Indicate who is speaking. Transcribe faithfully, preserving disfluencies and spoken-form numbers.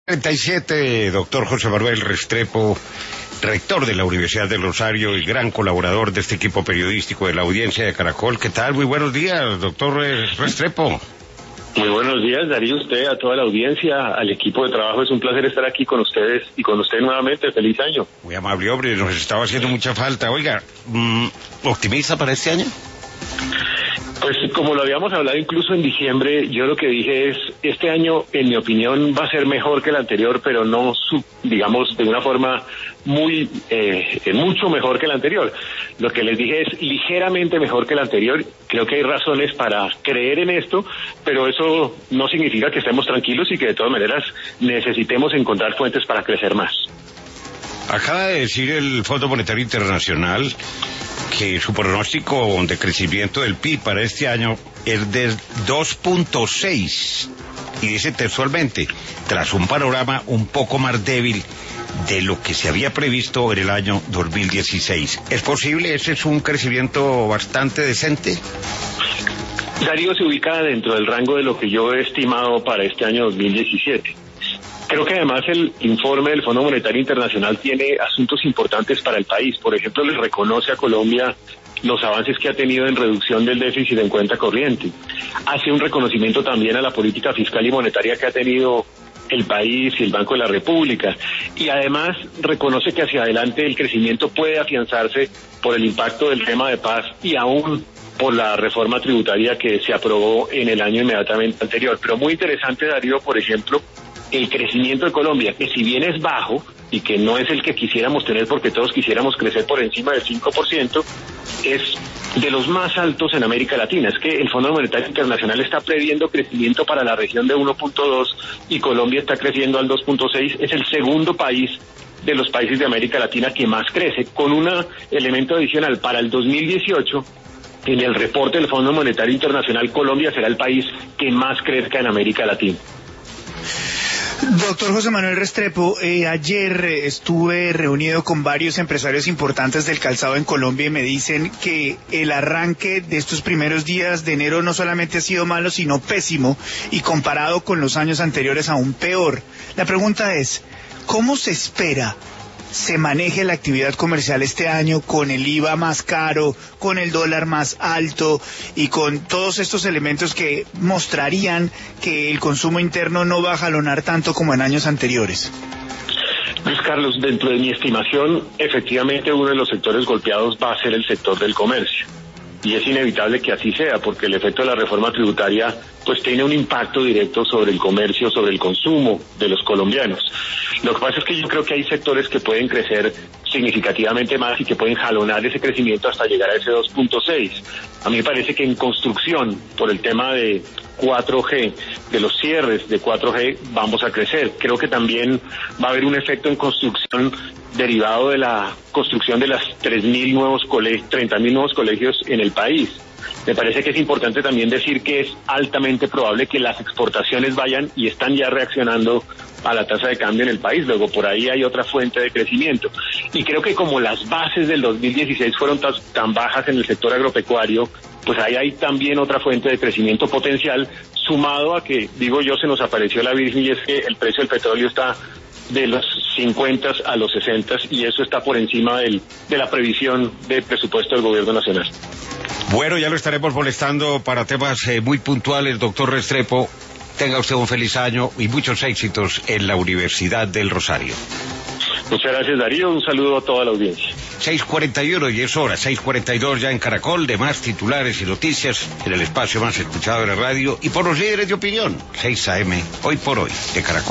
Speaker 1: treinta y siete, doctor José Manuel Restrepo, rector de la Universidad del Rosario y gran colaborador de este equipo periodístico de la Audiencia de Caracol. ¿Qué tal? Muy buenos días, doctor Restrepo.
Speaker 2: Muy buenos días, Darío, usted, a toda la audiencia, al equipo de trabajo. Es un placer estar aquí con ustedes y con usted nuevamente. Feliz año.
Speaker 1: Muy amable, hombre, nos estaba haciendo mucha falta. Oiga, ¿optimista para este año?
Speaker 2: Pues como lo habíamos hablado incluso en diciembre, yo lo que dije es, este año, en mi opinión, va a ser mejor que el anterior, pero no, digamos, de una forma muy, eh, mucho mejor que el anterior. Lo que les dije es ligeramente mejor que el anterior. Creo que hay razones para creer en esto, pero eso no significa que estemos tranquilos y que de todas maneras necesitemos encontrar fuentes para crecer más.
Speaker 1: Acaba de decir el Fondo Monetario Internacional que su pronóstico de crecimiento del P I B para este año es de dos punto seis, y dice textualmente, tras un panorama un poco más débil de lo que se había previsto en el año dos mil dieciséis. ¿Es posible? ¿Ese es un crecimiento bastante decente?
Speaker 2: Darío, se ubica dentro del rango de lo que yo he estimado para este año dos mil diecisiete. Creo que además el informe del Fondo Monetario Internacional tiene asuntos importantes para el país. Por ejemplo, le reconoce a Colombia los avances que ha tenido en reducción del déficit en cuenta corriente. Hace un reconocimiento también a la política fiscal y monetaria que ha tenido el país y el Banco de la República. Y además reconoce que hacia adelante el crecimiento puede afianzarse por el impacto del tema de paz y aún por la reforma tributaria que se aprobó en el año inmediatamente anterior. Pero muy interesante, Darío, por ejemplo, el crecimiento de Colombia, que si bien es bajo y que no es el que quisiéramos tener porque todos quisiéramos crecer por encima del cinco por ciento, es de los más altos en América Latina. Es que el Fondo Monetario Internacional está previendo crecimiento para la región de uno punto dos y Colombia está creciendo al dos punto seis. Es el segundo país de los países de América Latina que más crece, con un elemento adicional. Para el dos mil dieciocho, en el reporte del Fondo Monetario Internacional, Colombia será el país que más crezca en América Latina.
Speaker 3: Doctor José Manuel Restrepo, eh, ayer estuve reunido con varios empresarios importantes del calzado en Colombia y me dicen que el arranque de estos primeros días de enero no solamente ha sido malo, sino pésimo, y comparado con los años anteriores aún peor. La pregunta es, ¿cómo se espera se maneje la actividad comercial este año con el I V A más caro, con el dólar más alto y con todos estos elementos que mostrarían que el consumo interno no va a jalonar tanto como en años anteriores?
Speaker 2: Luis Carlos, dentro de mi estimación, efectivamente uno de los sectores golpeados va a ser el sector del comercio. Y es inevitable que así sea, porque el efecto de la reforma tributaria pues tiene un impacto directo sobre el comercio, sobre el consumo de los colombianos. Lo que pasa es que yo creo que hay sectores que pueden crecer significativamente más y que pueden jalonar ese crecimiento hasta llegar a ese dos punto seis. A mí me parece que en construcción, por el tema de cuatro G, de los cierres de cuatro G, vamos a crecer. Creo que también va a haber un efecto en construcción derivado de la construcción de las tres mil nuevos colegios, treinta mil nuevos colegios en el país. Me parece que es importante también decir que es altamente probable que las exportaciones vayan y están ya reaccionando a la tasa de cambio en el país. Luego por ahí hay otra fuente de crecimiento. Y creo que como las bases del dos mil dieciséis fueron tan, tan bajas en el sector agropecuario, pues ahí hay también otra fuente de crecimiento potencial, sumado a que, digo yo, se nos apareció la virgen, y es que el precio del petróleo está de los cincuenta a los sesenta, y eso está por encima del, de la previsión de presupuesto del gobierno nacional.
Speaker 1: Bueno, ya lo estaremos molestando para temas eh, muy puntuales, doctor Restrepo. Tenga usted un feliz año y muchos éxitos en la Universidad del Rosario.
Speaker 2: Muchas gracias, Darío. Un saludo a toda la audiencia.
Speaker 1: seis cuarenta y uno y es hora, seis cuarenta y dos ya en Caracol, de más titulares y noticias en el espacio más escuchado de la radio y por los líderes de opinión, seis A M, hoy por hoy, de Caracol.